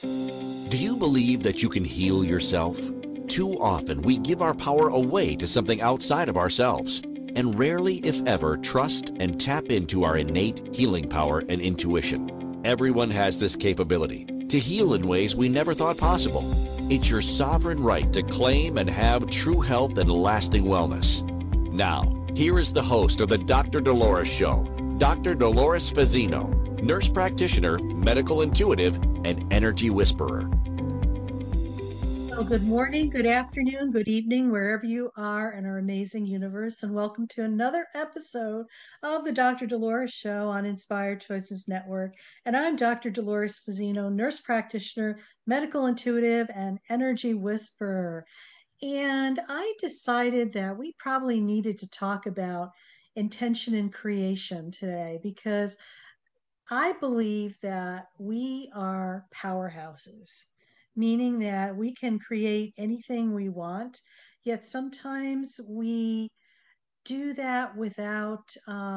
Do you believe that you can heal yourself? Too often we give our power away to something outside of ourselves, and rarely, if ever, trust and tap into our innate healing power and intuition. Everyone has this capability to heal in ways we never thought possible. It's your sovereign right to claim and have true health and lasting wellness. Now, here is the host of the Dr. Dolores Show, Dr. Dolores Fazzino, nurse practitioner, medical intuitive, and energy whisperer. Well, good morning, good afternoon, good evening, wherever you are in our amazing universe, and welcome to another episode of the Dr. Dolores Show on Inspired Choices Network. And I'm Dr. Dolores Fazzino, nurse practitioner, medical intuitive, and energy whisperer. And I decided that we probably needed to talk about intention and creation today because I believe that we are powerhouses, meaning that we can create anything we want, yet sometimes we do that without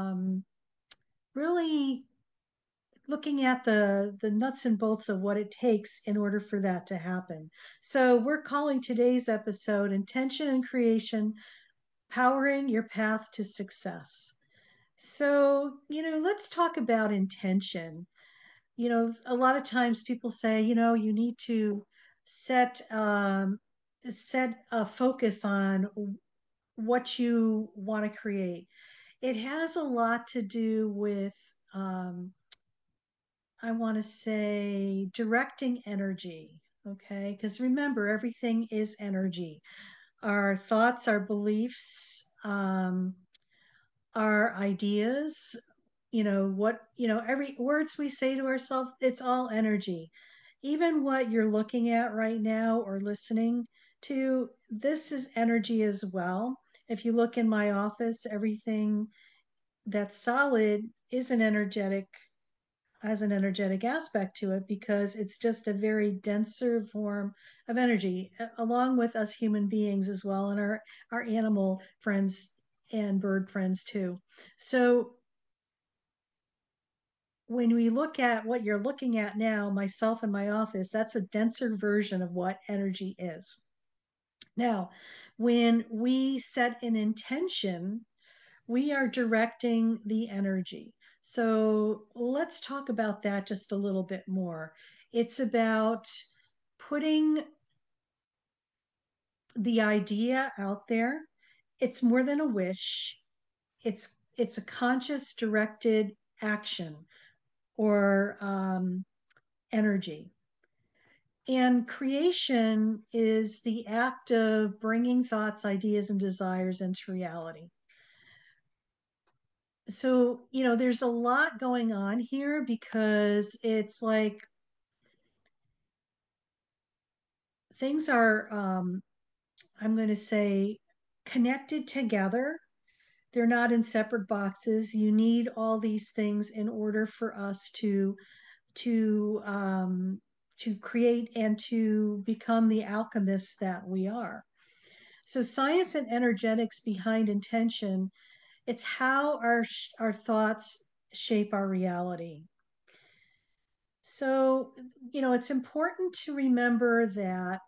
really looking at the nuts and bolts of what it takes in order for that to happen. So we're calling today's episode Intention and Creation, Powering Your Path to Success. So, let's talk about intention. A lot of times people say, you need to set set a focus on what you want to create. It has a lot to do with, um, I want to say, directing energy. Okay, because remember, everything is energy. Our thoughts, our beliefs, our ideas, every words we say to ourselves, it's all energy. Even what you're looking at right now or listening to, this is energy as well. If you look in my office, everything that's solid is an energetic has an energetic aspect to it because it's just a very denser form of energy, along with us human beings as well, and our animal friends and bird friends too. So when we look at what you're looking at now, myself in my office, that's a denser version of what energy is. Now, when we set an intention, we are directing the energy. So let's talk about that just a little bit more. It's about putting the idea out there. It's more than a wish. It's a conscious directed action or energy. And creation is the act of bringing thoughts, ideas, and desires into reality. So, there's a lot going on here because it's like things are, I'm going to say, connected together. They're not in separate boxes. You need all these things in order for us to to create and to become the alchemists that we are. So science and energetics behind intention, it's how our thoughts shape our reality. So, it's important to remember that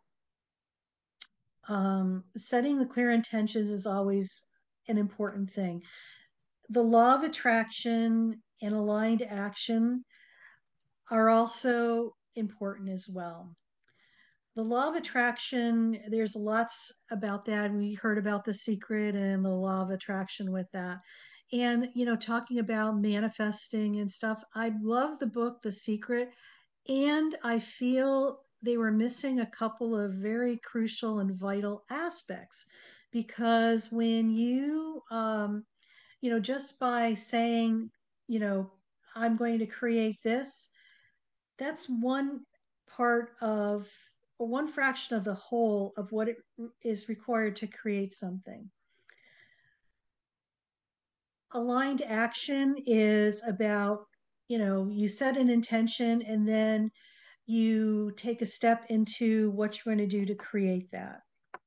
setting the clear intentions is always an important thing. The law of attraction and aligned action are also important as well. The law of attraction, there's lots about that. We heard about The Secret and the law of attraction with that. And, talking about manifesting and stuff, I love the book, The Secret, and I feel they were missing a couple of very crucial and vital aspects because when just by saying, you know, I'm going to create this, that's one part of, or one fraction of the whole of what it is required to create something. Aligned action is about, you set an intention and then you take a step into what you're going to do to create that.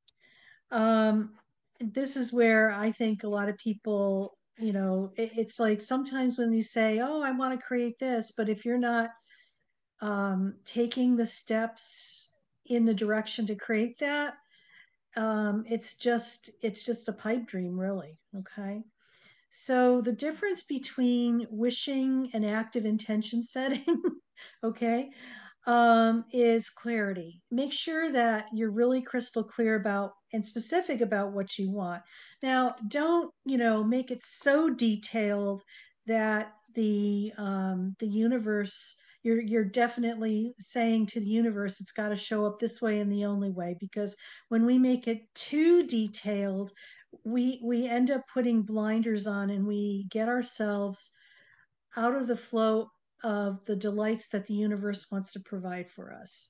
This is where I think a lot of people, it's like sometimes when you say, oh, I want to create this, but if you're not taking the steps in the direction to create that, it's just a pipe dream, really. Okay. So the difference between wishing and active intention setting, okay, is clarity. Make sure that you're really crystal clear about and specific about what you want. Now, don't make it so detailed that the universe, you're definitely saying to the universe it's got to show up this way and the only way, because when we make it too detailed, we end up putting blinders on and we get ourselves out of the flow of the delights that the universe wants to provide for us.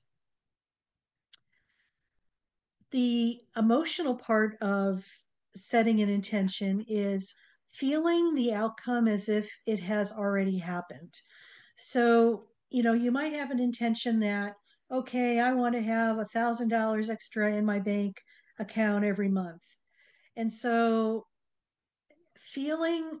The emotional part of setting an intention is feeling the outcome as if it has already happened. So, you might have an intention that, okay, I want to have $1,000 extra in my bank account every month. And so feeling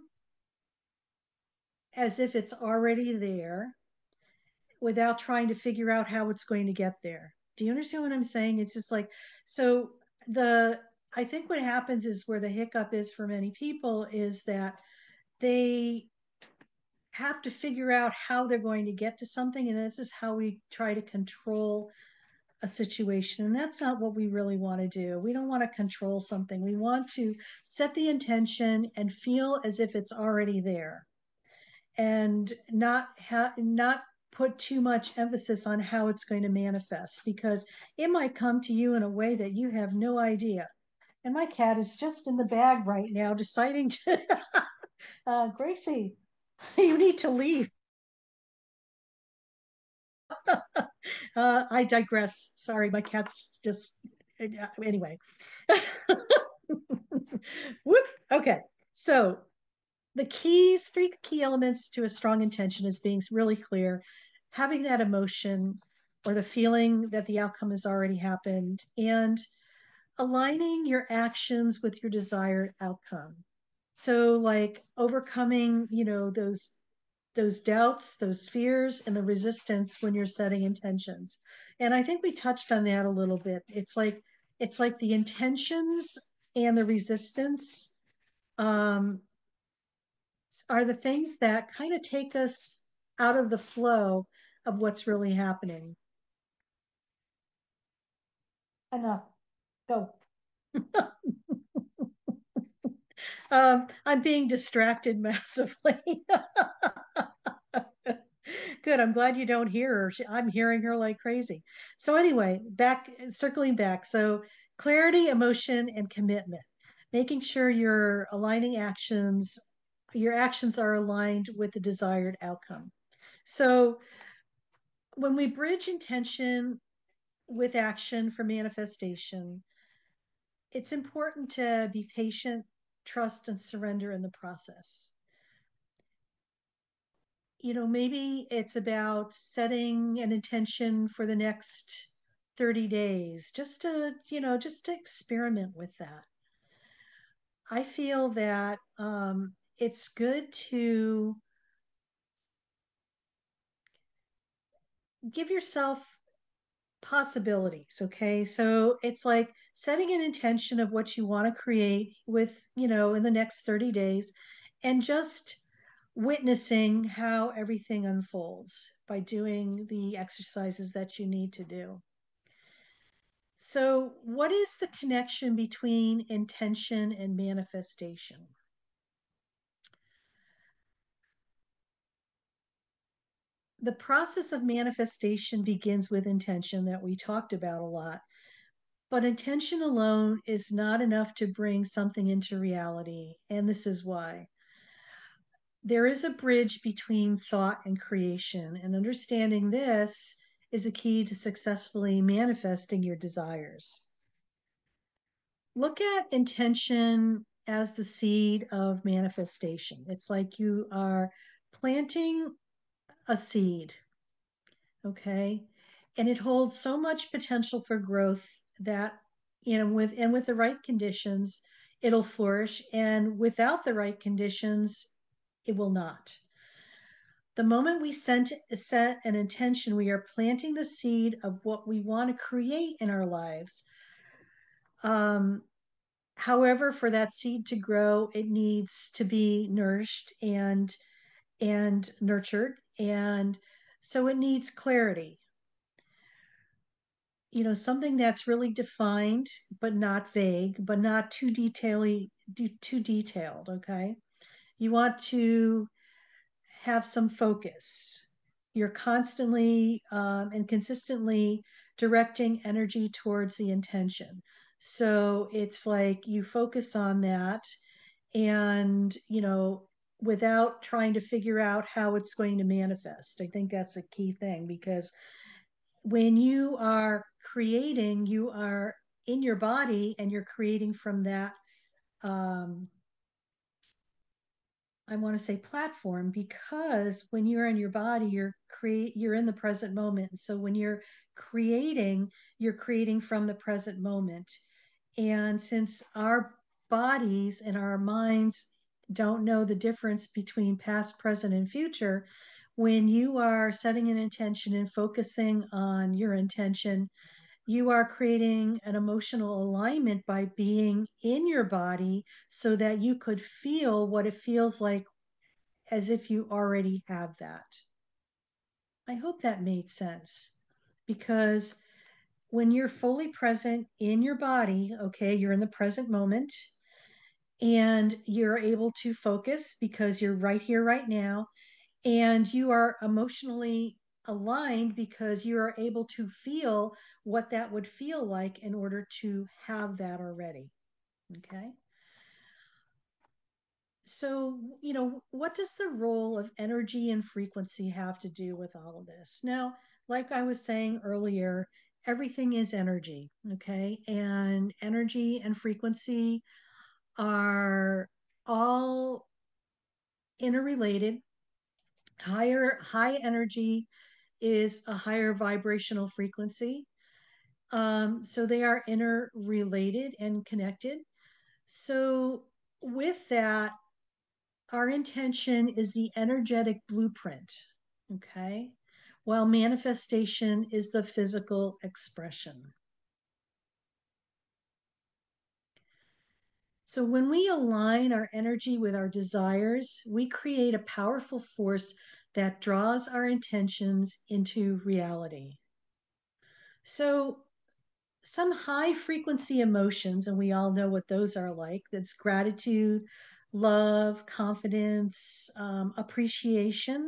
as if it's already there without trying to figure out how it's going to get there. Do you understand what I'm saying? It's just like, so the, I think what happens is where the hiccup is for many people is that they have to figure out how they're going to get to something. And this is how we try to control a situation. And that's not what we really want to do. We don't want to control something. We want to set the intention and feel as if it's already there, and not put too much emphasis on how it's going to manifest, because it might come to you in a way that you have no idea. And my cat is just in the bag right now deciding to Gracie, you need to leave. I digress. Sorry, my cat's just anyway. Whoop. Okay, so three key elements to a strong intention is being really clear, having that emotion or the feeling that the outcome has already happened, and aligning your actions with your desired outcome. So like overcoming, those doubts, those fears, and the resistance when you're setting intentions. And I think we touched on that a little bit. It's like the intentions and the resistance um, are the things that kind of take us out of the flow of what's really happening. Enough. Go. I'm being distracted massively. Good. I'm glad you don't hear her. I'm hearing her like crazy. So anyway, circling back. So clarity, emotion, and commitment. Making sure your actions are aligned with the desired outcome. So when we bridge intention with action for manifestation, it's important to be patient, trust, and surrender in the process. Maybe it's about setting an intention for the next 30 days, just to experiment with that. I feel that it's good to give yourself possibilities. Okay. So it's like setting an intention of what you want to create in the next 30 days, and just witnessing how everything unfolds by doing the exercises that you need to do. So, what is the connection between intention and manifestation? The process of manifestation begins with intention, that we talked about a lot. But intention alone is not enough to bring something into reality. And this is why. There is a bridge between thought and creation. And understanding this is a key to successfully manifesting your desires. Look at intention as the seed of manifestation. It's like you are planting a seed, okay? And it holds so much potential for growth that, with the right conditions, it'll flourish. And without the right conditions, it will not. The moment we set an intention, we are planting the seed of what we want to create in our lives. Um, However, for that seed to grow, it needs to be nourished and nurtured, and so it needs clarity. Something that's really defined, but not vague, but not too detailed. Okay, you want to have some focus. You're constantly and consistently directing energy towards the intention. So it's like you focus on that and, without trying to figure out how it's going to manifest. I think that's a key thing because when you are creating, you are in your body and you're creating from that um, I want to say platform, because when you're in your body, you're in the present moment. So when you're creating from the present moment. And since our bodies and our minds don't know the difference between past, present, and future, when you are setting an intention and focusing on your intention, you are creating an emotional alignment by being in your body so that you could feel what it feels like as if you already have that. I hope that made sense because when you're fully present in your body, okay, you're in the present moment and you're able to focus because you're right here, right now, and you are emotionally aligned because you are able to feel what that would feel like in order to have that already. Okay. So, what does the role of energy and frequency have to do with all of this? Now, like I was saying earlier, everything is energy, okay? And energy and frequency are all interrelated. High energy is a higher vibrational frequency. So they are interrelated and connected. So with that, our intention is the energetic blueprint, okay? While manifestation is the physical expression. So when we align our energy with our desires, we create a powerful force that draws our intentions into reality. So some high frequency emotions, and we all know what those are like. That's gratitude, love, confidence, appreciation.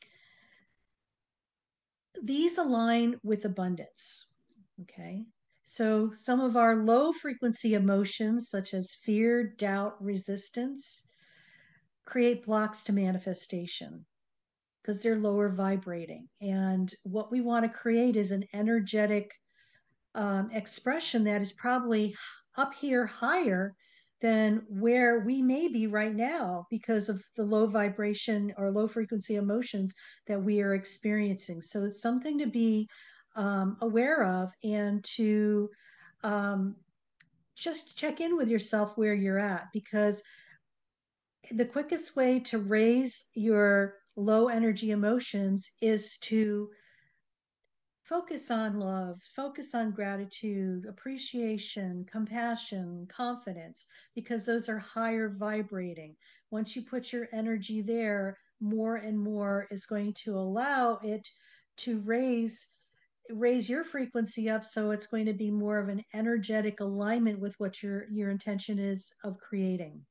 These align with abundance. Okay. So some of our low frequency emotions, such as fear, doubt, resistance, create blocks to manifestation because they're lower vibrating. And what we want to create is an energetic expression that is probably up here higher than where we may be right now because of the low vibration or low frequency emotions that we are experiencing. So it's something to be aware of and to um, just check in with yourself where you're at, because the quickest way to raise your low energy emotions is to focus on love, focus on gratitude, appreciation, compassion, confidence, because those are higher vibrating. Once you put your energy there, more and more is going to allow it to raise your frequency up, so it's going to be more of an energetic alignment with what your intention is of creating.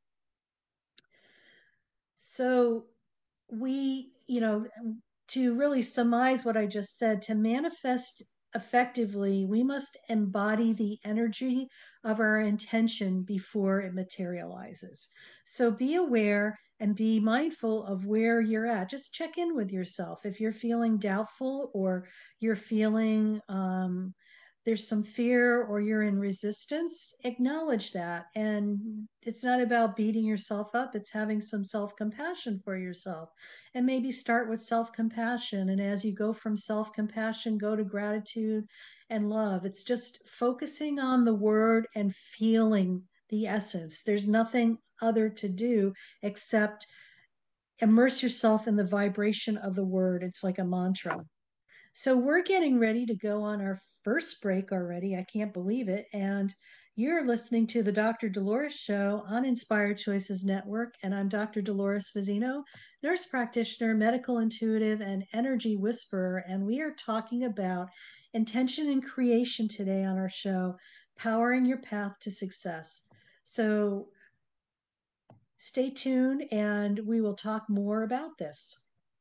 So we, to really surmise what I just said, to manifest effectively, we must embody the energy of our intention before it materializes. So be aware and be mindful of where you're at. Just check in with yourself. If you're feeling doubtful or you're feeling there's some fear or you're in resistance, acknowledge that. And it's not about beating yourself up, it's having some self compassion for yourself. And maybe start with self compassion. And as you go from self compassion, go to gratitude and love. It's just focusing on the word and feeling the essence. There's nothing other to do except immerse yourself in the vibration of the word. It's like a mantra. So we're getting ready to go on our first break already. I can't believe it. And you're listening to the Dr. Dolores Show on Inspired Choices Network. And I'm Dr. Dolores Fazzino, nurse practitioner, medical intuitive, and energy whisperer. And we are talking about intention and creation today on our show, powering your path to success. So stay tuned and we will talk more about this.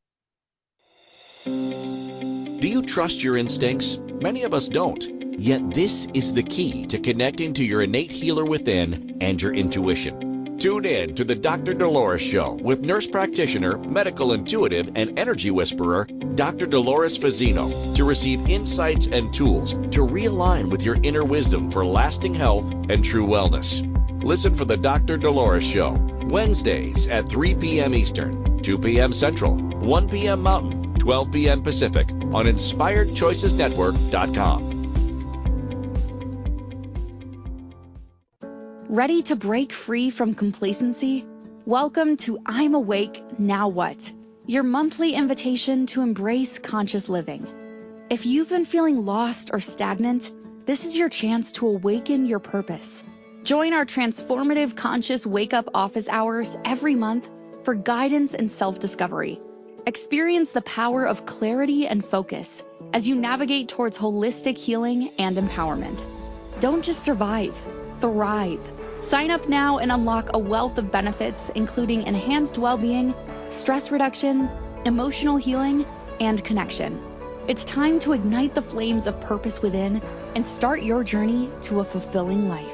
Do you trust your instincts? Many of us don't. Yet this is the key to connecting to your innate healer within and your intuition. Tune in to the Dr. Dolores Show with nurse practitioner, medical intuitive, and energy whisperer, Dr. Dolores Fazzino, to receive insights and tools to realign with your inner wisdom for lasting health and true wellness. Listen for the Dr. Dolores Show, Wednesdays at 3 p.m. Eastern, 2 p.m. Central, 1 p.m. Mountain, 12 p.m. Pacific on InspiredChoicesNetwork.com. Ready to break free from complacency? Welcome to I'm Awake, Now What? Your monthly invitation to embrace conscious living. If you've been feeling lost or stagnant, this is your chance to awaken your purpose. Join our transformative conscious wake-up office hours every month for guidance and self-discovery. Experience the power of clarity and focus as you navigate towards holistic healing and empowerment. Don't just survive, thrive. Sign up now and unlock a wealth of benefits, including enhanced well-being, stress reduction, emotional healing, and connection. It's time to ignite the flames of purpose within and start your journey to a fulfilling life.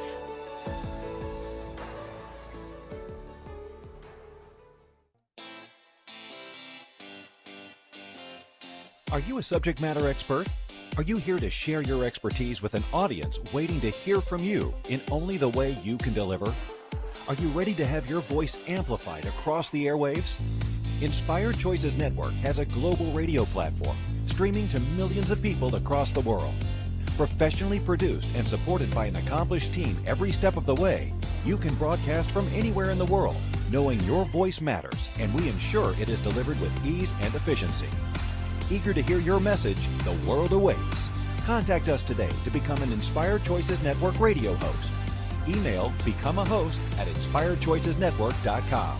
Are you a subject matter expert? Are you here to share your expertise with an audience waiting to hear from you in only the way you can deliver? Are you ready to have your voice amplified across the airwaves? Inspired Choices Network has a global radio platform streaming to millions of people across the world. Professionally produced and supported by an accomplished team every step of the way, you can broadcast from anywhere in the world, knowing your voice matters, and we ensure it is delivered with ease and efficiency. Eager to hear your message, the world awaits. Contact us today to become an Inspired Choices Network radio host. Email becomeahost@inspiredchoicesnetwork.com.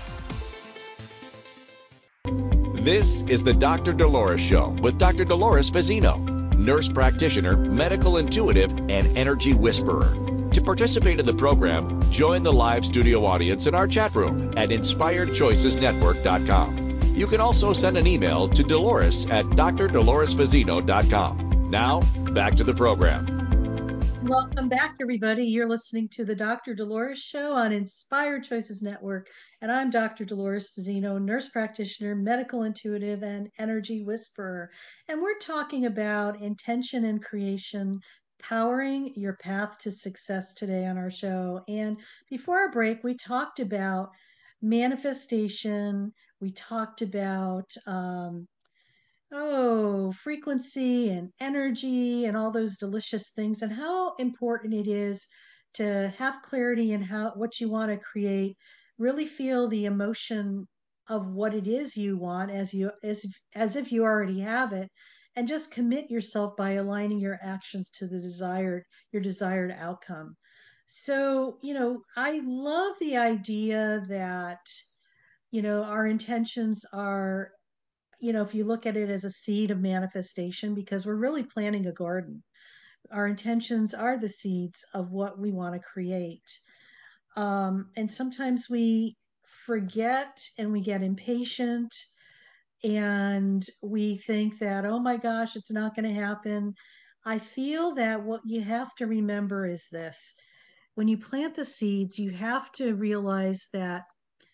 This is the Dr. Dolores Show with Dr. Dolores Fazzino, nurse practitioner, medical intuitive, and energy whisperer. To participate in the program, join the live studio audience in our chat room at InspiredChoicesNetwork.com. You can also send an email to Dolores@drdoloresfazzino.com. Now, back to the program. Welcome back, everybody. You're listening to the Dr. Dolores Show on Inspired Choices Network, and I'm Dr. Dolores Fazzino, nurse practitioner, medical intuitive, and energy whisperer. And we're talking about intention and creation, powering your path to success today on our show. And before our break, we talked about manifestation. We talked about frequency and energy and all those delicious things, and how important it is to have clarity in what you want to create, really feel the emotion of what it is you want as if you already have it, and just commit yourself by aligning your actions to your desired outcome. So, I love the idea that, our intentions are, if you look at it as a seed of manifestation, because we're really planting a garden. Our intentions are the seeds of what we want to create. And sometimes we forget and we get impatient and we think that, oh my gosh, it's not going to happen. I feel that what you have to remember is this: when you plant the seeds, you have to realize that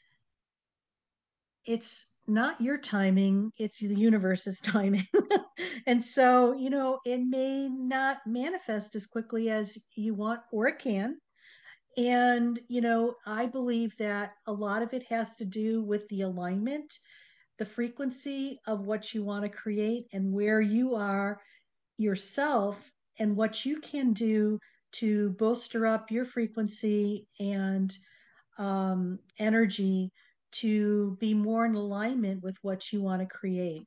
it's not your timing, it's the universe's timing. And so, it may not manifest as quickly as you want, or it can. And, I believe that a lot of it has to do with the alignment, the frequency of what you want to create, and where you are yourself, and what you can do to bolster up your frequency and energy to be more in alignment with what you want to create.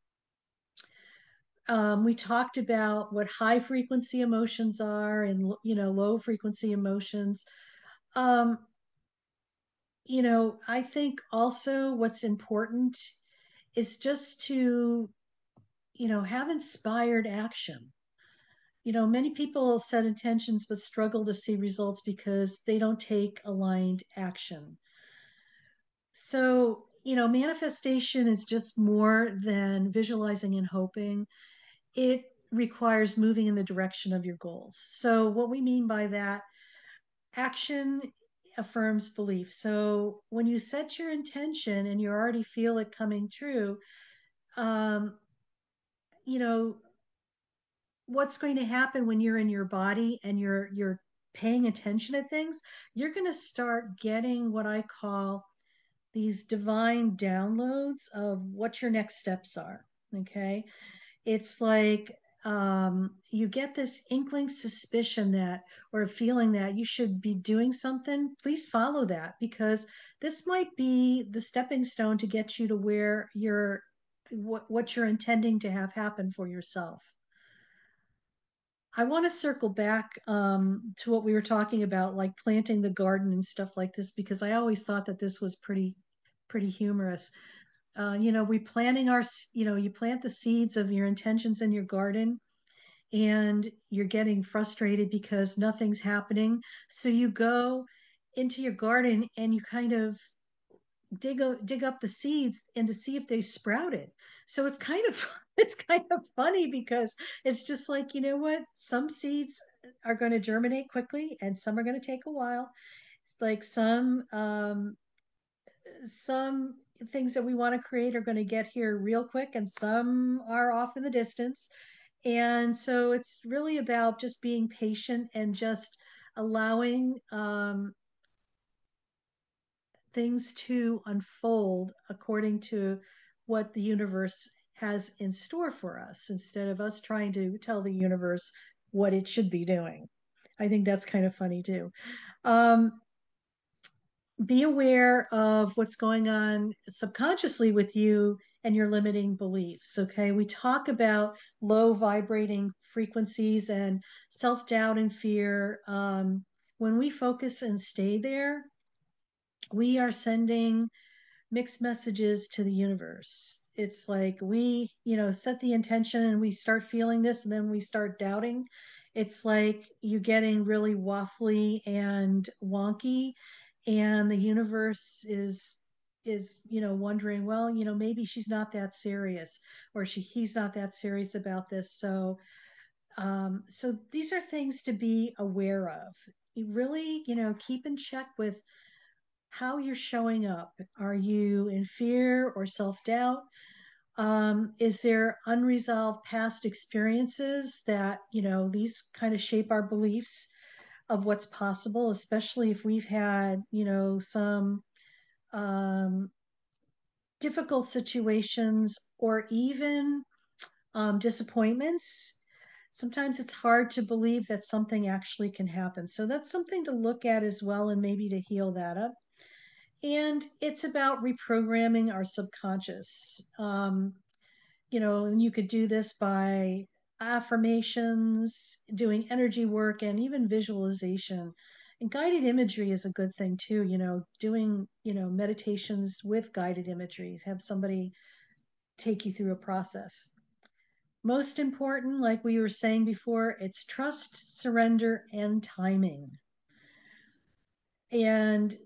We talked about what high frequency emotions are and low frequency emotions. Um, I think also what's important is just to have inspired action. Many people set intentions but struggle to see results because they don't take aligned action. So, manifestation is just more than visualizing and hoping. It requires moving in the direction of your goals. So, what we mean by that, action affirms belief. So, when you set your intention and you already feel it coming true, um, you know, what's going to happen when you're in your body and you're paying attention to things, you're going to start getting what I call these divine downloads of what your next steps are. Okay. It's like you get this inkling suspicion that, or a feeling that you should be doing something. Please follow that, because this might be the stepping stone to get you to where what you're intending to have happen for yourself. I want to circle back to what we were talking about, like planting the garden and stuff like this, because I always thought that this was pretty humorous. We planting our, you plant the seeds of your intentions in your garden, and you're getting frustrated because nothing's happening. So you go into your garden and you kind of dig up the seeds and to see if they sprouted. So it's kind of it's kind of funny, because it's just like, what, some seeds are going to germinate quickly and some are going to take a while. Like some things that we want to create are going to get here real quick, and some are off in the distance. And so it's really about just being patient and just allowing things to unfold according to what the universe has in store for us, instead of us trying to tell the universe what it should be doing. I think that's kind of funny too. Um, be aware of what's going on subconsciously with you and your limiting beliefs. Okay. We talk about low vibrating frequencies and self doubt and fear. When we focus and stay there, we are sending mixed messages to the universe. It's like we, set the intention and we start feeling this and then we start doubting. It's like you getting really waffly and wonky, and the universe is wondering, well, maybe she's not that serious, or he's not that serious about this. So these are things to be aware of. You really, keep in check with how you're showing up. Are you in fear or self doubt? Is there unresolved past experiences that, these kind of shape our beliefs of what's possible, especially if we've had, some um, difficult situations, or even disappointments? Sometimes it's hard to believe that something actually can happen. So that's something to look at as well, and maybe to heal that up. And it's about reprogramming our subconscious. And you could do this by affirmations, doing energy work, and even visualization. And guided imagery is a good thing too, doing, meditations with guided imagery. Have somebody take you through a process. Most important, like we were saying before, it's trust, surrender, and timing. And,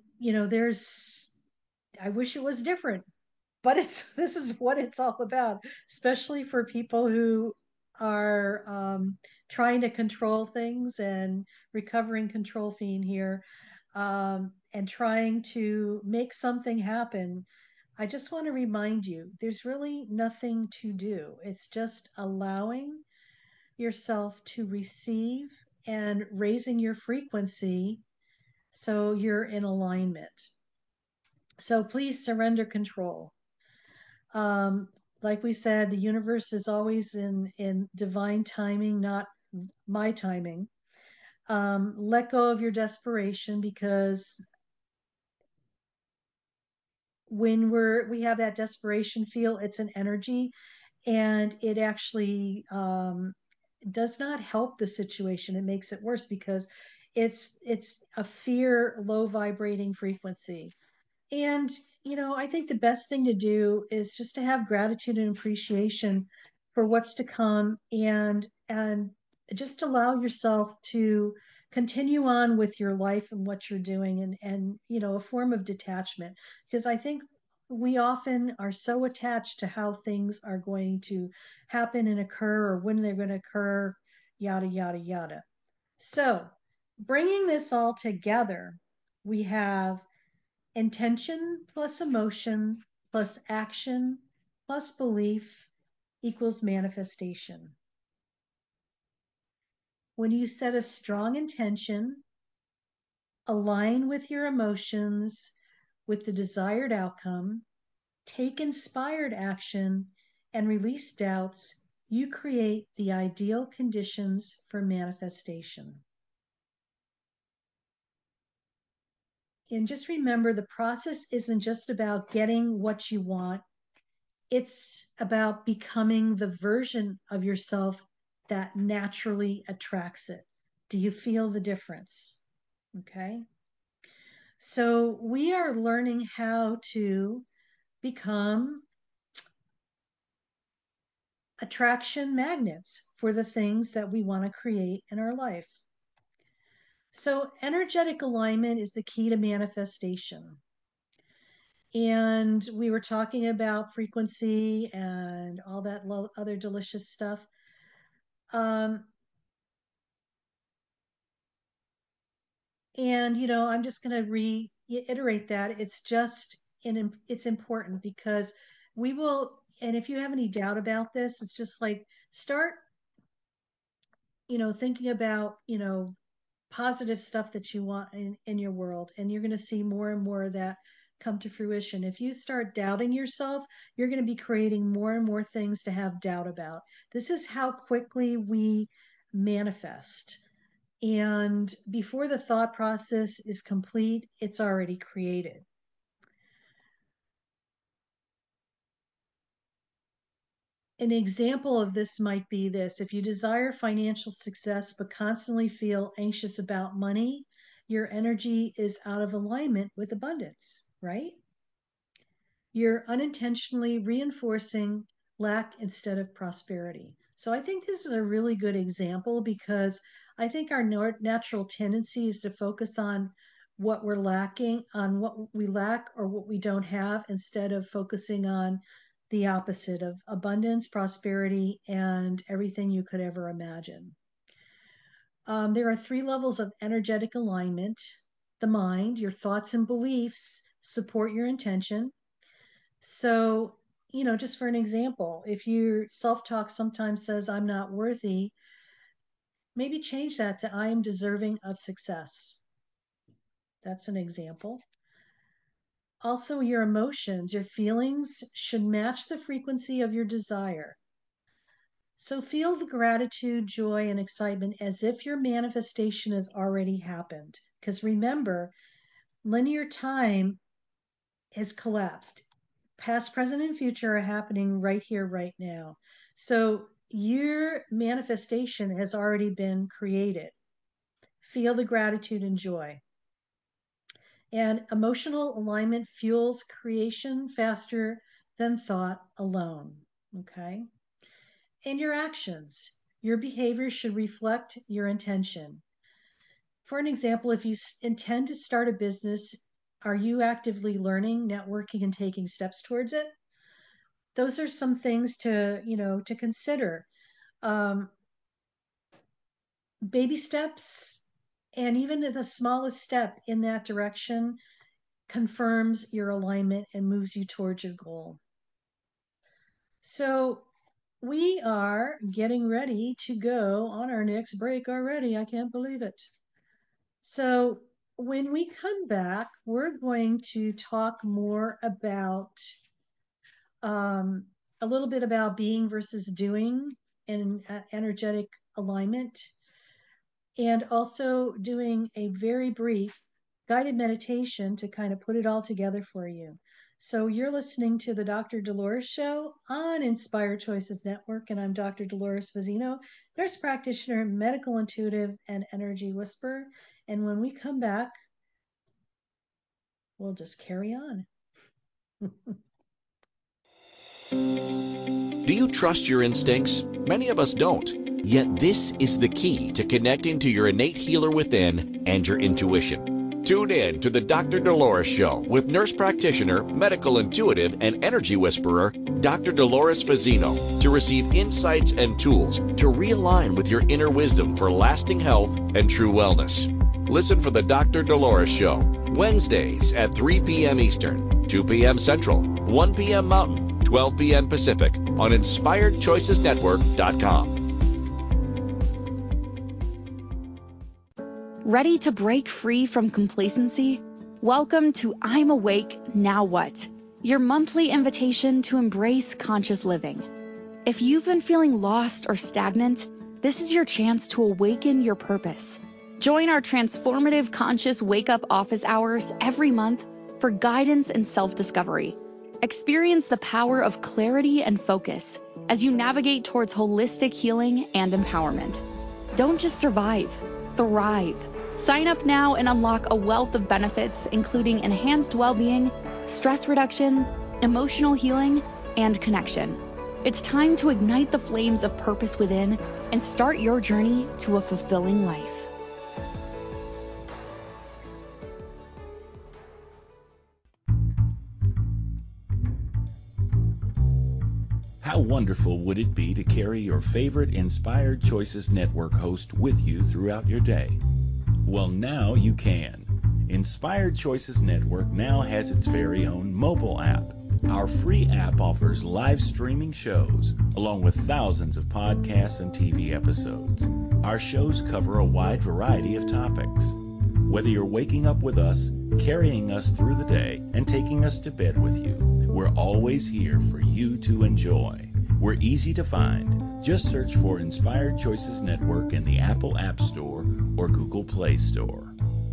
I wish it was different, but this is what it's all about, especially for people who are trying to control things, and recovering control fiend here, and trying to make something happen. I just want to remind you, there's really nothing to do. It's just allowing yourself to receive and raising your frequency so you're in alignment. So please surrender control. Um, like we said, the universe is always in divine timing, not my timing. Let go of your desperation, because when we have that desperation feel, it's an energy, and it actually does not help the situation. It makes it worse because it's a fear, low vibrating frequency. And, I think the best thing to do is just to have gratitude and appreciation for what's to come, and just allow yourself to continue on with your life and what you're doing, and a form of detachment, because I think we often are so attached to how things are going to happen and occur, or when they're going to occur, yada yada yada. So, bringing this all together, we have intention plus emotion plus action plus belief equals manifestation. When you set a strong intention, align with your emotions with the desired outcome, take inspired action, and release doubts, you create the ideal conditions for manifestation. And just remember, the process isn't just about getting what you want. It's about becoming the version of yourself that naturally attracts it. Do you feel the difference? Okay. So we are learning how to become attraction magnets for the things that we want to create in our life. So energetic alignment is the key to manifestation. And we were talking about frequency and all that other delicious stuff. Um, and I'm just going to reiterate that it's important, because we will. And if you have any doubt about this, it's just like start, thinking about, positive stuff that you want in your world, and you're going to see more and more of that come to fruition. If you start doubting yourself, you're going to be creating more and more things to have doubt about. This is how quickly we manifest. And before the thought process is complete, it's already created. An example of this might be this: if you desire financial success but constantly feel anxious about money, your energy is out of alignment with abundance, right? You're unintentionally reinforcing lack instead of prosperity. So I think this is a really good example, because I think our natural tendency is to focus on what we're lacking, on what we lack or what we don't have, instead of focusing on the opposite of abundance, prosperity, and everything you could ever imagine. There are 3 levels of energetic alignment. The mind, your thoughts and beliefs support your intention. So, just for an example, if your self-talk sometimes says, I'm not worthy, maybe change that to, I am deserving of success. That's an example. Also, your emotions, your feelings should match the frequency of your desire. So feel the gratitude, joy, and excitement as if your manifestation has already happened. Because remember, linear time has collapsed. Past, present, and future are happening right here, right now. So your manifestation has already been created. Feel the gratitude and joy. And emotional alignment fuels creation faster than thought alone. Okay. And your actions. Your behavior should reflect your intention. For an example, if you intend to start a business, are you actively learning, networking, and taking steps towards it? Those are some things to consider. Baby steps, and even the smallest step in that direction, confirms your alignment and moves you towards your goal. So we are getting ready to go on our next break already. I can't believe it. So when we come back, we're going to talk more about a little bit about being versus doing and energetic alignment, and also doing a very brief guided meditation to kind of put it all together for you. So you're listening to the Dr. Dolores Show on Inspired Choices Network, and I'm Dr. Dolores Fazzino, nurse practitioner, medical intuitive, and energy whisperer. And when we come back, we'll just carry on. Do you trust your instincts? Many of us don't. Yet this is the key to connecting to your innate healer within and your intuition. Tune in to the Dr. Dolores Show with nurse practitioner, medical intuitive, and energy whisperer, Dr. Dolores Fazzino, to receive insights and tools to realign with your inner wisdom for lasting health and true wellness. Listen for the Dr. Dolores Show, Wednesdays at 3 p.m. Eastern, 2 p.m. Central, 1 p.m. Mountain, 12 p.m. Pacific on InspiredChoicesNetwork.com. Ready to break free from complacency? Welcome to I'm Awake, Now What? Your monthly invitation to embrace conscious living. If you've been feeling lost or stagnant, this is your chance to awaken your purpose. Join our transformative conscious wake-up office hours every month for guidance and self-discovery. Experience the power of clarity and focus as you navigate towards holistic healing and empowerment. Don't just survive, thrive. Sign up now and unlock a wealth of benefits, including enhanced well-being, stress reduction, emotional healing, and connection. It's time to ignite the flames of purpose within and start your journey to a fulfilling life. How wonderful would it be to carry your favorite Inspired Choices Network host with you throughout your day? Well, now you can. Inspired Choices Network now has its very own mobile app. Our free app offers live streaming shows, along with thousands of podcasts and TV episodes. Our shows cover a wide variety of topics. Whether you're waking up with us, carrying us through the day, and taking us to bed with you, we're always here for you to enjoy. We're easy to find. Just search for Inspired Choices Network in the Apple App Store or Google Play Store.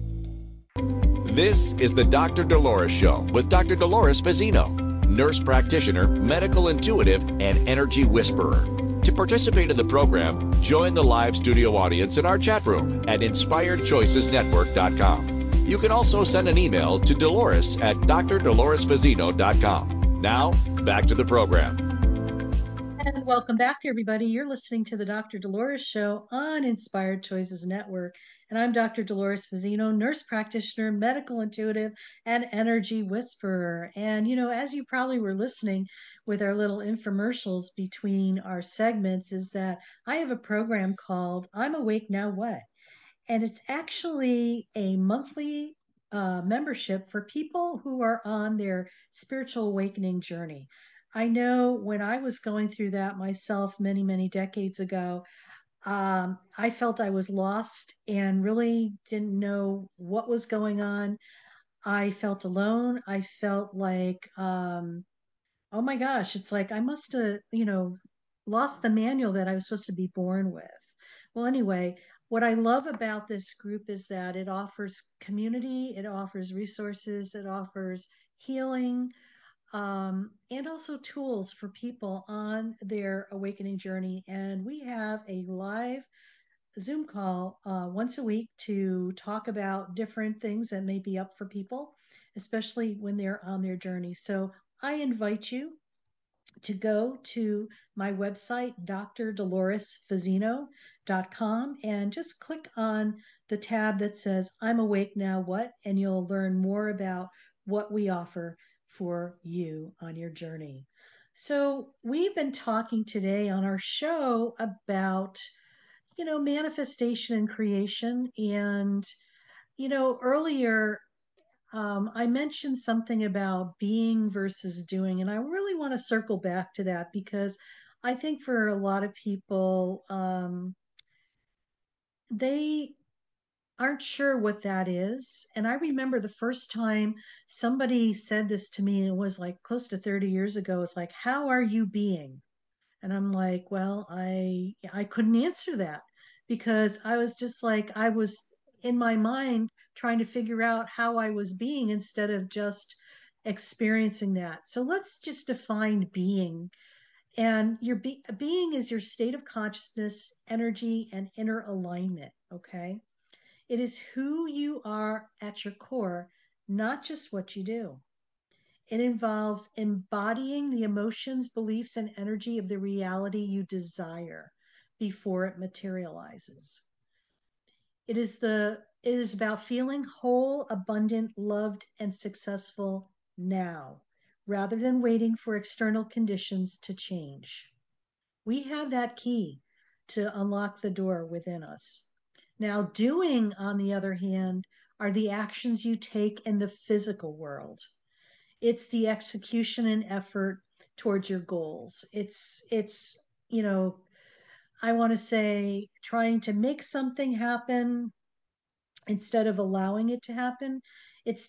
This is the Dr. Dolores Show with Dr. Dolores Fazzino, nurse practitioner, medical intuitive, and energy whisperer. To participate in the program, join the live studio audience in our chat room at InspiredChoicesNetwork.com. You can also send an email to Dolores at drdoloresfazzino.com. Now, back to the program. And welcome back, everybody. You're listening to the Dr. Dolores Show on Inspired Choices Network. And I'm Dr. Dolores Fazzino, nurse practitioner, medical intuitive, and energy whisperer. And, as you probably were listening with our little infomercials between our segments, is that I have a program called I'm Awake, Now What? And it's actually a monthly membership for people who are on their spiritual awakening journey. I know when I was going through that myself many, many decades ago, I felt I was lost and really didn't know what was going on. I felt alone. I felt like, oh my gosh, it's like I must have, lost the manual that I was supposed to be born with. Well, anyway, what I love about this group is that it offers community, it offers resources, it offers healing, and also tools for people on their awakening journey. And we have a live Zoom call once a week to talk about different things that may be up for people, especially when they're on their journey. So I invite you to go to my website, drdoloresfazzino.com, and just click on the tab that says I'm Awake Now What, and you'll learn more about what we offer for you on your journey. So we've been talking today on our show about, manifestation and creation. And, earlier I mentioned something about being versus doing, and I really want to circle back to that because I think for a lot of people, they aren't sure what that is. And I remember the first time somebody said this to me, it was like close to 30 years ago. It's like, how are you being? And I'm like, well, I couldn't answer that because I was just like I was in my mind trying to figure out how I was being instead of just experiencing that. So let's just define being. And your being is your state of consciousness, energy, and inner alignment. Okay. It is who you are at your core, not just what you do. It involves embodying the emotions, beliefs, and energy of the reality you desire before it materializes. It is about feeling whole, abundant, loved, and successful now, rather than waiting for external conditions to change. We have that key to unlock the door within us. Now, doing, on the other hand, are the actions you take in the physical world. It's the execution and effort towards your goals. It's I want to say trying to make something happen instead of allowing it to happen. It's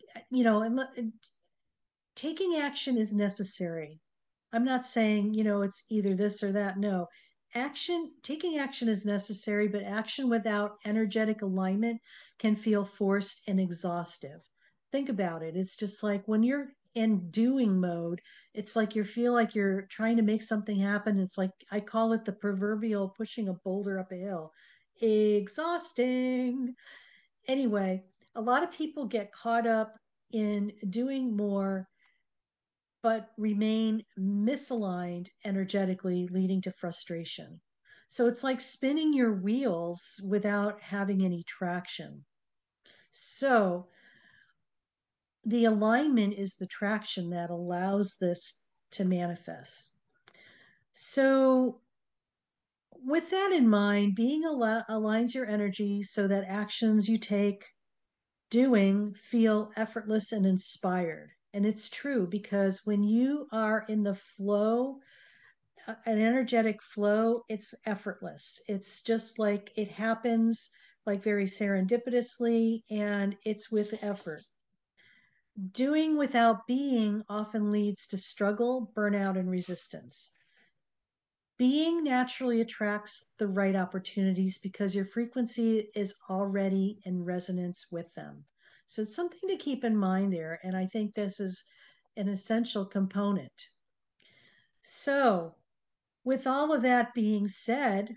taking action is necessary. I'm not saying, it's either this or that. No. Taking action is necessary, but action without energetic alignment can feel forced and exhaustive. Think about it. It's just like when you're in doing mode, it's like you feel like you're trying to make something happen. It's like I call it the proverbial pushing a boulder up a hill. Exhausting. Anyway, a lot of people get caught up in doing more but remain misaligned energetically, leading to frustration. So it's like spinning your wheels without having any traction. So the alignment is the traction that allows this to manifest. So with that in mind, being aligns your energy so that actions you take doing feel effortless and inspired. And it's true because when you are in the flow, an energetic flow, it's effortless. It's just like it happens like very serendipitously and it's with effort. Doing without being often leads to struggle, burnout, and resistance. Being naturally attracts the right opportunities because your frequency is already in resonance with them. So it's something to keep in mind there. And I think this is an essential component. So, with all of that being said,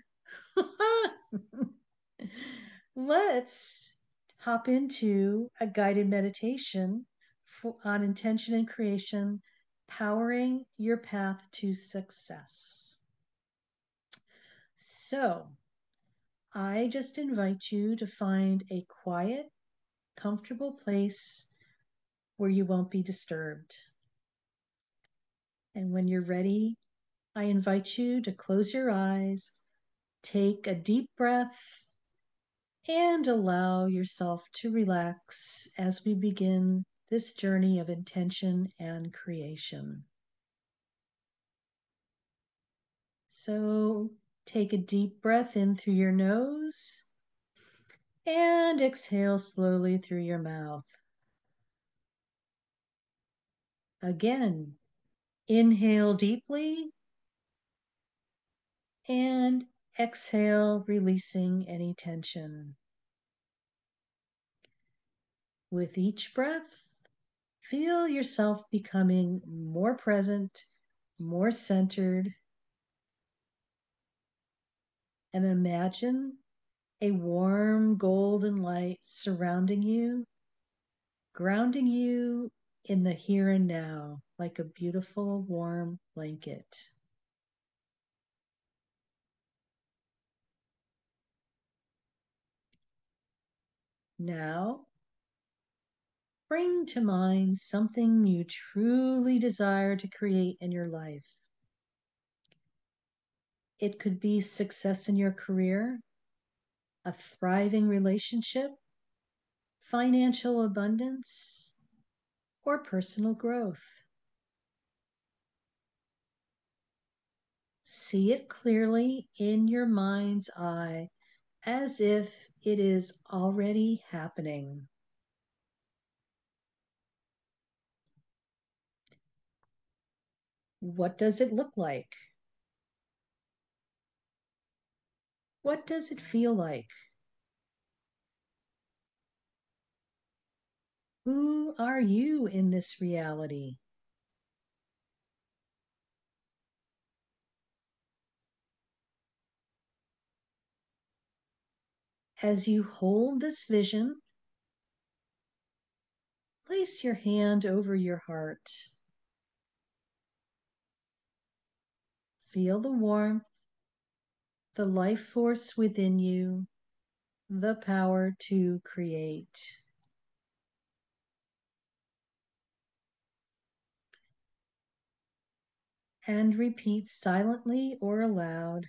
let's hop into a guided meditation on intention and creation, powering your path to success. So, I just invite you to find a quiet, comfortable place where you won't be disturbed. And when you're ready, I invite you to close your eyes, take a deep breath, and allow yourself to relax as we begin this journey of intention and creation. So take a deep breath in through your nose and exhale slowly through your mouth. Again, inhale deeply and exhale, releasing any tension. With each breath, feel yourself becoming more present, more centered, and imagine a warm golden light surrounding you, grounding you in the here and now like a beautiful warm blanket. Now, bring to mind something you truly desire to create in your life. It could be success in your career, a thriving relationship, financial abundance, or personal growth. See it clearly in your mind's eye as if it is already happening. What does it look like? What does it feel like? Who are you in this reality? As you hold this vision, place your hand over your heart. Feel the warmth, the life force within you, the power to create. And repeat silently or aloud,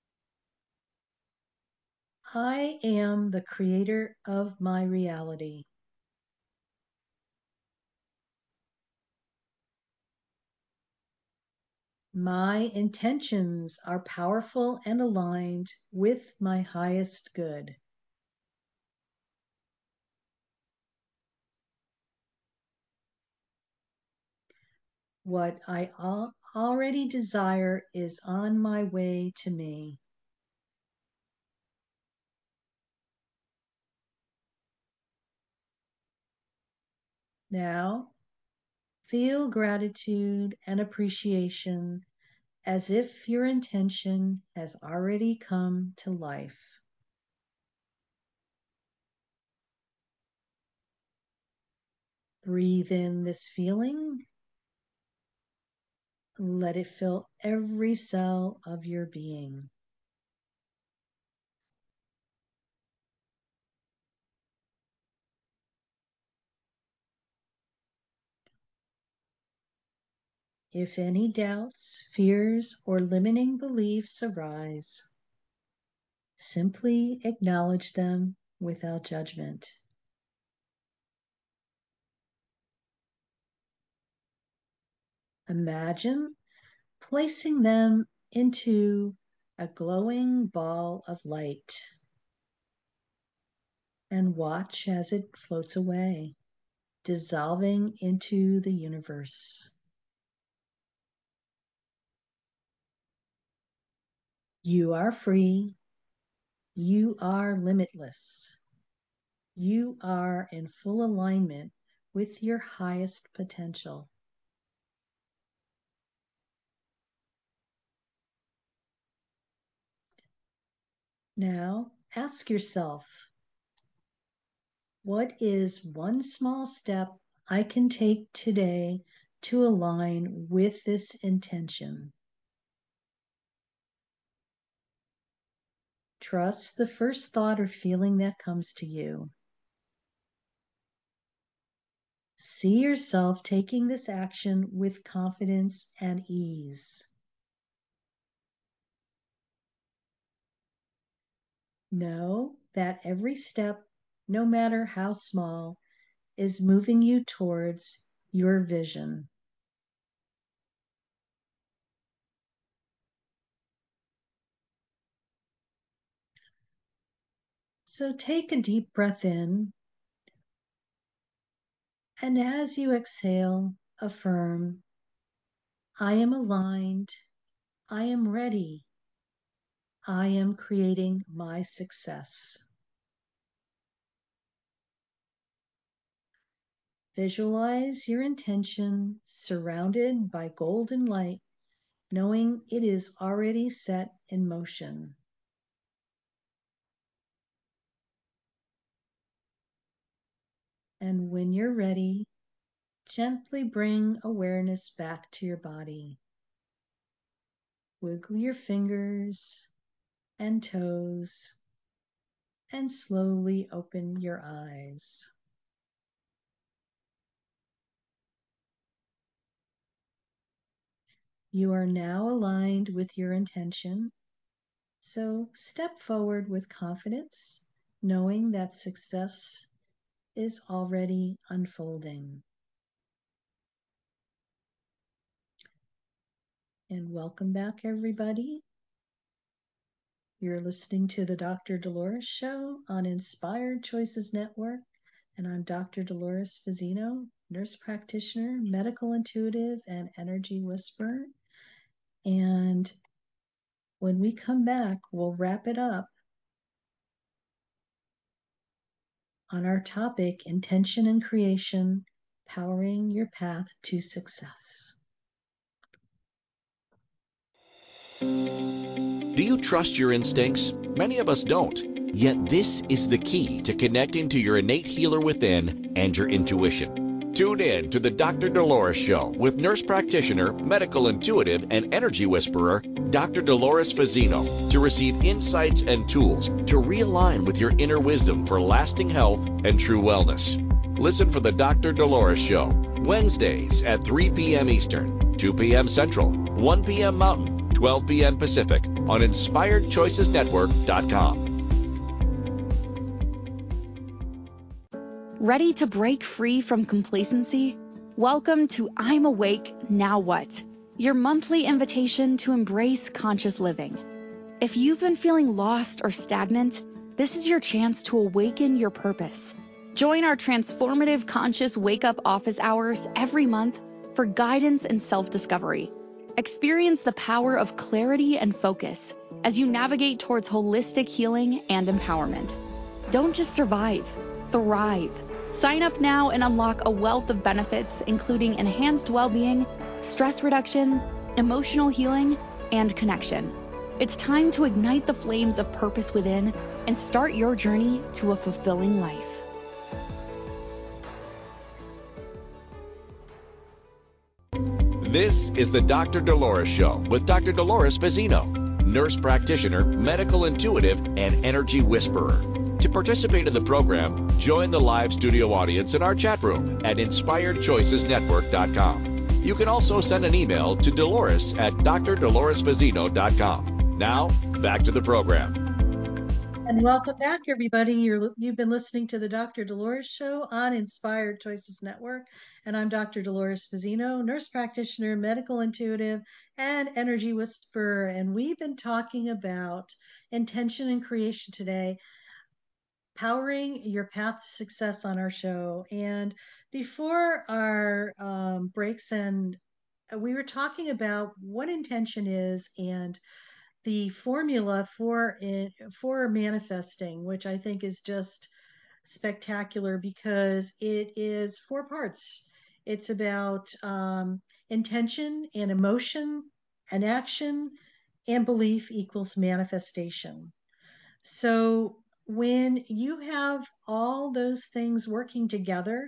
I am the creator of my reality. My intentions are powerful and aligned with my highest good. What I already desire is on my way to me. Now, feel gratitude and appreciation as if your intention has already come to life. Breathe in this feeling. Let it fill every cell of your being. If any doubts, fears, or limiting beliefs arise, simply acknowledge them without judgment. Imagine placing them into a glowing ball of light and watch as it floats away, dissolving into the universe. You are free. You are limitless. You are in full alignment with your highest potential. Now, ask yourself, what is one small step I can take today to align with this intention? Trust the first thought or feeling that comes to you. See yourself taking this action with confidence and ease. Know that every step, no matter how small, is moving you towards your vision. So take a deep breath in, and as you exhale, affirm, I am aligned, I am ready, I am creating my success. Visualize your intention surrounded by golden light, knowing it is already set in motion. And when you're ready, gently bring awareness back to your body. Wiggle your fingers and toes and slowly open your eyes. You are now aligned with your intention, so step forward with confidence, knowing that success is already unfolding. And welcome back, everybody. You're listening to the Dr. Dolores Show on Inspired Choices Network, and I'm Dr. Dolores Fazzino, nurse practitioner, medical intuitive, and energy whisperer. And when we come back, we'll wrap it up on our topic, intention and creation, powering your path to success. Do you trust your instincts? Many of us don't. Yet this is the key to connecting to your innate healer within and your intuition. Tune in to the Dr. Dolores Show with nurse practitioner, medical intuitive, and energy whisperer, Dr. Dolores Fazzino, to receive insights and tools to realign with your inner wisdom for lasting health and true wellness. Listen for the Dr. Dolores Show, Wednesdays at 3 p.m. Eastern, 2 p.m. Central, 1 p.m. Mountain, 12 p.m. Pacific on InspiredChoicesNetwork.com. Ready to break free from complacency? Welcome to I'm Awake, Now What? Your monthly invitation to embrace conscious living. If you've been feeling lost or stagnant, this is your chance to awaken your purpose. Join our transformative conscious wake-up office hours every month for guidance and self-discovery. Experience the power of clarity and focus as you navigate towards holistic healing and empowerment. Don't just survive, thrive. Sign up now and unlock a wealth of benefits, including enhanced well-being, stress reduction, emotional healing, and connection. It's time to ignite the flames of purpose within and start your journey to a fulfilling life. This is the Dr. Dolores Show with Dr. Dolores Fazzino, nurse practitioner, medical intuitive, and energy whisperer. To participate in the program, join the live studio audience in our chat room at InspiredChoicesNetwork.com. You can also send an email to Dolores at drdoloresfazzino.com. Now, back to the program. And welcome back, everybody. You've been listening to the Dr. Dolores Show on Inspired Choices Network, and I'm Dr. Dolores Fazzino, nurse practitioner, medical intuitive, and energy whisperer. And we've been talking about intention and creation today, powering your path to success on our show. And before our breaks, and we were talking about what intention is and the formula for manifesting, which I think is just spectacular because it is 4 parts. It's about intention and emotion and action, and belief equals manifestation. So when you have all those things working together,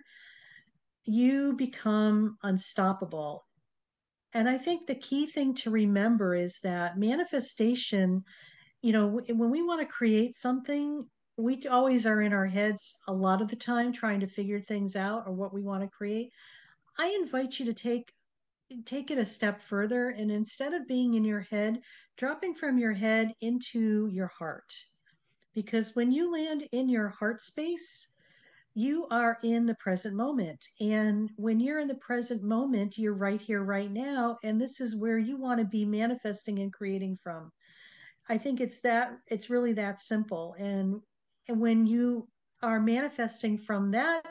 you become unstoppable. And I think the key thing to remember is that manifestation, when we want to create something, we always are in our heads a lot of the time trying to figure things out or what we want to create. I invite you to take it a step further, and instead of being in your head, dropping from your head into your heart. Because when you land in your heart space, you are in the present moment. And when you're in the present moment, you're right here, right now. And this is where you want to be manifesting and creating from. I think it's really that simple. And when you are manifesting from that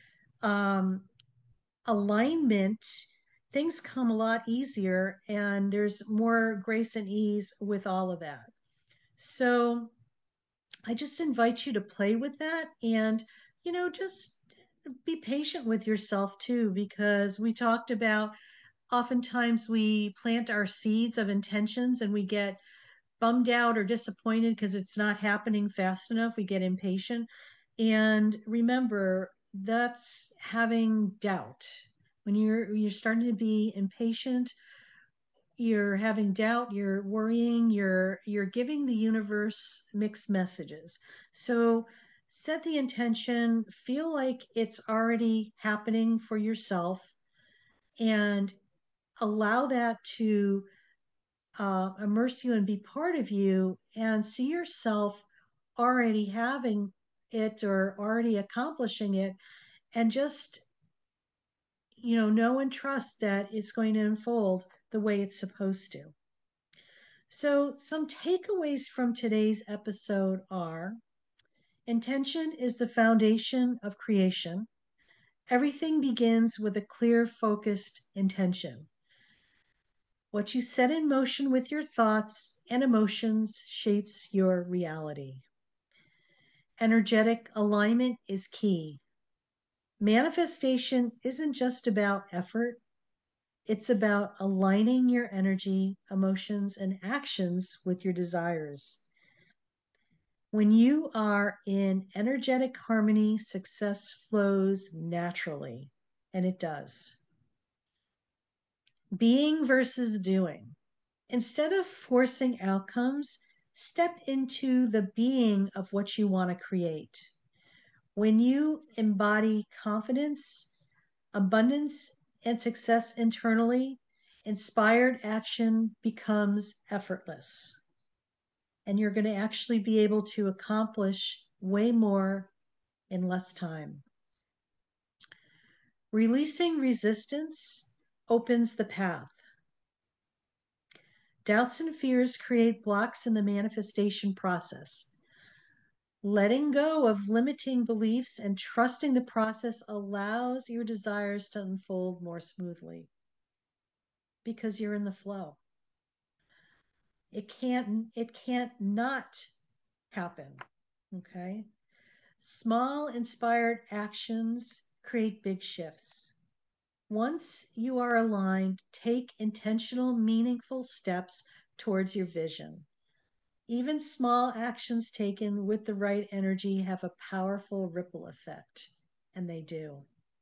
alignment, things come a lot easier and there's more grace and ease with all of that. So I just invite you to play with that and, just be patient with yourself too, because we talked about oftentimes we plant our seeds of intentions and we get bummed out or disappointed because it's not happening fast enough. We get impatient. And remember, that's having doubt. When you're starting to be impatient, you're having doubt, you're worrying, you're giving the universe mixed messages. So set the intention, feel like it's already happening for yourself, and allow that to immerse you and be part of you, and see yourself already having it or already accomplishing it, and just know and trust that it's going to unfold the way it's supposed to. So some takeaways from today's episode are: intention is the foundation of creation. Everything begins with a clear, focused intention. What you set in motion with your thoughts and emotions shapes your reality. Energetic alignment is key. Manifestation isn't just about effort. It's about aligning your energy, emotions, and actions with your desires. When you are in energetic harmony, success flows naturally, and it does. Being versus doing. Instead of forcing outcomes, step into the being of what you want to create. When you embody confidence, abundance, and success internally, inspired action becomes effortless. And you're going to actually be able to accomplish way more in less time. Releasing resistance opens the path. Doubts and fears create blocks in the manifestation process. Letting go of limiting beliefs and trusting the process allows your desires to unfold more smoothly because you're in the flow. It can't not happen. Okay? Small inspired actions create big shifts. Once you are aligned, take intentional, meaningful steps towards your vision. Even small actions taken with the right energy have a powerful ripple effect, and they do.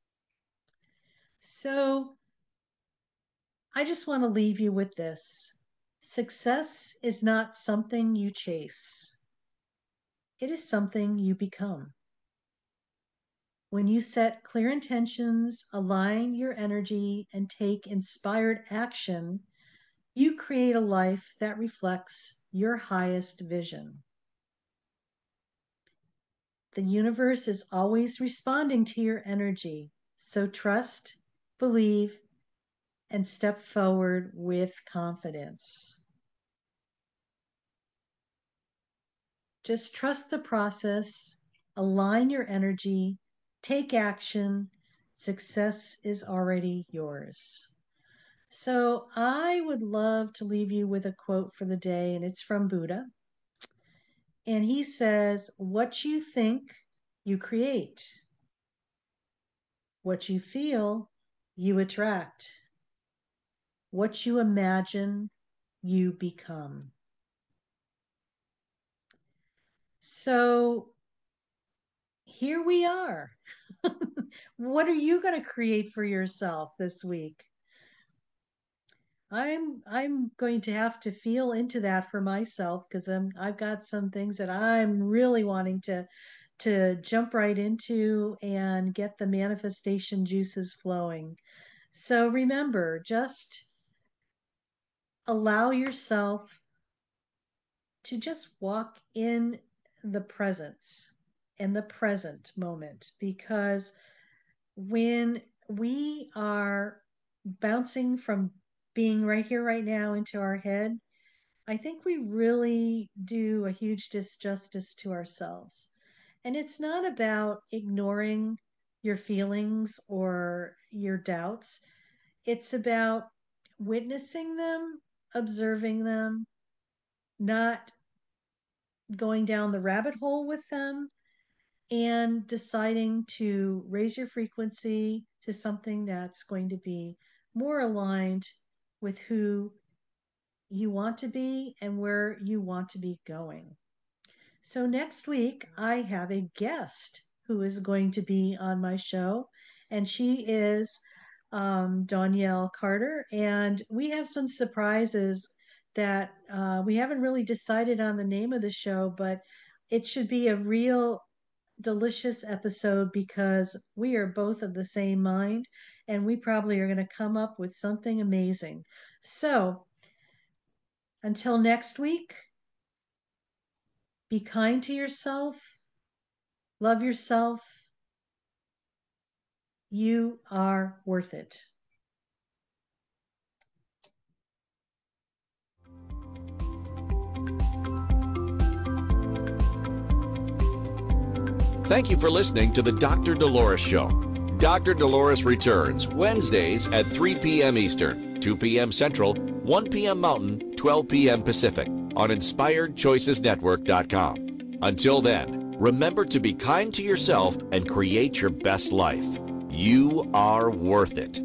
So I just want to leave you with this. Success is not something you chase. It is something you become. When you set clear intentions, align your energy, and take inspired action, you create a life that reflects your highest vision. The universe is always responding to your energy, so trust, believe, and step forward with confidence. Just trust the process, align your energy, take action. Success is already yours. So I would love to leave you with a quote for the day, and it's from Buddha. And he says, "What you think, you create. What you feel, you attract. What you imagine, you become." So here we are. What are you going to create for yourself this week? I'm going to have to feel into that for myself because I've got some things that I'm really wanting to jump right into and get the manifestation juices flowing. So remember, just allow yourself to just walk in the presence and the present moment, because when we are bouncing from being right here, right now into our head, I think we really do a huge disjustice to ourselves. And it's not about ignoring your feelings or your doubts. It's about witnessing them, observing them, not going down the rabbit hole with them, and deciding to raise your frequency to something that's going to be more aligned with who you want to be and where you want to be going. So next week, I have a guest who is going to be on my show, and she is Danielle Carter, and we have some surprises that we haven't really decided on the name of the show, but it should be a real delicious episode because we are both of the same mind, and we probably are going to come up with something amazing. So until next week, be kind to yourself, love yourself. You are worth it. Thank you for listening to the Dr. Dolores Show. Dr. Dolores returns Wednesdays at 3 p.m. Eastern, 2 p.m. Central, 1 p.m. Mountain, 12 p.m. Pacific on InspiredChoicesNetwork.com. Until then, Remember to be kind to yourself and create your best life. You are worth it.